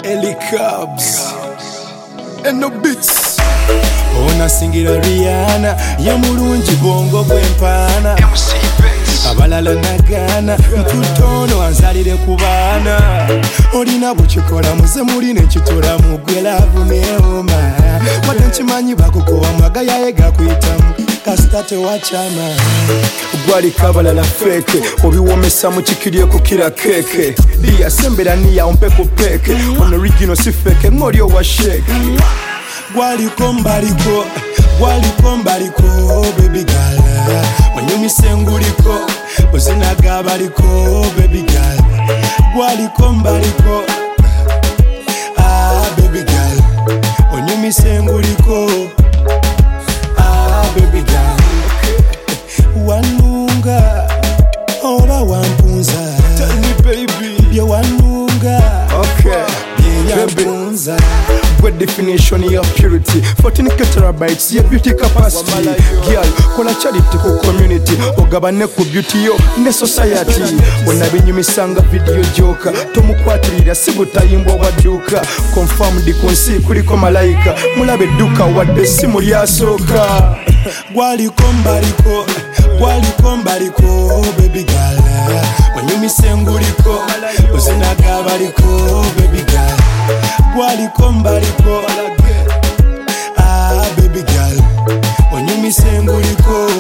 Ellie Cubs and no beats. Ona singira Rihanna ya mulungi bongo bwempana abalala nagana nkutono anzalire ku baana olina bukikola muze muline kitula mugwe laavu neoma wadde nkimanyi bakukowa mwaga yayega kuyitamu kasita tewachama gwali kabalala feke obiwomesa mu kikirye kukira keke liyasembera niya ompeku peke on original si feke ng'oli owa sheke gwaliko mbaliko baby girl onyumise nguliko ozinaga baliko baby girl gwaliko mbaliko baby girl onyumise nguliko baby girl wanunga oba wampunza tell me baby bye wanunga okay bye good definition of purity 14 terabytes your beauty capacity girl kola charity ku community ogabane ku beauty yo ne society onabinyumisanga video joka tomukwatirira sibutayimbwa waduka confirmed kunsi kuliko malaika mulabe duka wadde simu lyasoka gwaliko mbaliko baby girl onyumise nguliko ozinaga baliko baby girl gwaliko mbaliko baby girl onyumise nguliko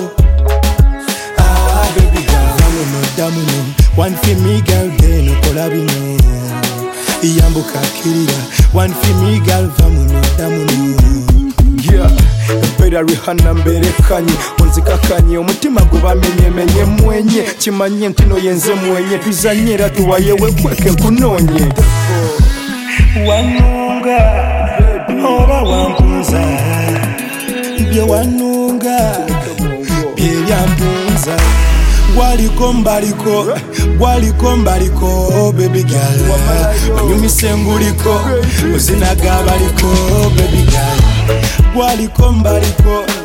baby girl damuno one for me girl deno kola bino iyambuka kirira one for me girl vamuno damuno yeah Pera Rihanna mberekanyi onzikakanye omutima gubamenye mwenye kimanye ntino yenze mwenye tuzanyira tuwayewe kweke kunonye wanunga oba wampunza bye wanunga bye byampunza gwaliko mbaliko baby girl onyumise nguliko ozinaga baliko baby girl gwaliko mbaliko